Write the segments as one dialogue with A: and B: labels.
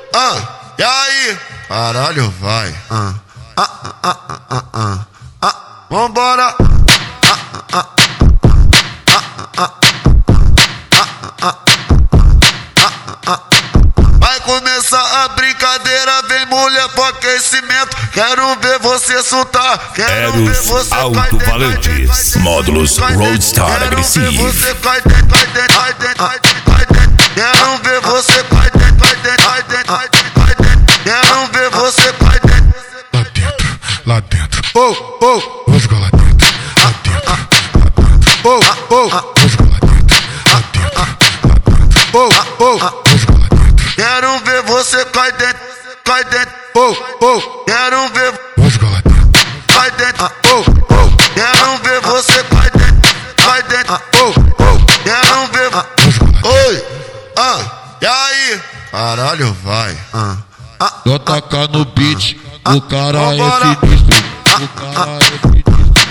A: E aí? Caralho, vai. Vambora. Vai começar a brincadeira, vem mulher pro aquecimento. Quero ver você soltar, quero ver você
B: Alto-Valentes, módulos Roadstar Agressivo.
A: Quero ver você cai dentro, cai dentro, cai dentro, cai dentro, cai dentro. Quero ver você cai dentro, cai dentro, cai dentro, cai dentro, cai dentro. Quero ver você cai dentro.
C: Lá dentro, vamos ficar lá dentro, lá dentro, vamos ficar lá dentro, lá dentro, vamos ficar lá dentro.
A: Quero ver você cai dentro, cai dentro. Quero ver
C: Vamos ficar lá dentro,
A: cai dentro. Quero ver você cai dentro, cai dentro. Quero ver.
C: vamos ficar lá dentro.
A: Oi, e aí? Caralho, vai.
D: Só tacar no beat, o cara
A: Vambora.
D: é sinistro. O cara é sinistro.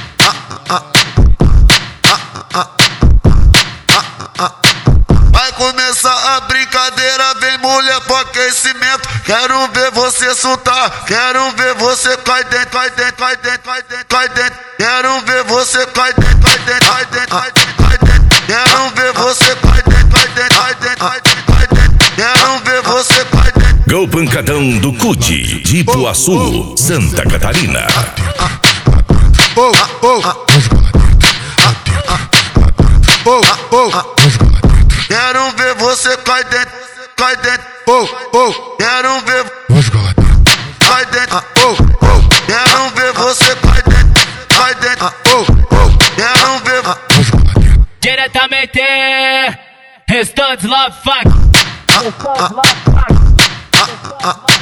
A: Vai começar a brincadeira, vem mulher pro aquecimento. Quero ver você soltar, quero ver você cai dentro, cai dentro, cai dentro, cai dentro, cai dentro. Quero ver você cai dentro, cai dentro, cai dentro, cai dentro, cai dentro. Quero ver você cai dentro, cai dentro, cai dentro, cai dentro, cai dentro. Quero ver você cai dentro.
B: Gol Pancadão do CUT, de Ipuaçu, Santa Catarina.
C: Vamos ficar lá dentro, lá dentro, vamos ficar lá dentro,
A: Quero ver você cai dentro, cai dentro. Quero ver
C: vamos ficar lá dentro,
A: cai dentro. Quero ver você cai dentro, cai dentro. Quero ver.
C: vamos ficar lá dentro.
E: Diretamente, Restantes Love Fuck.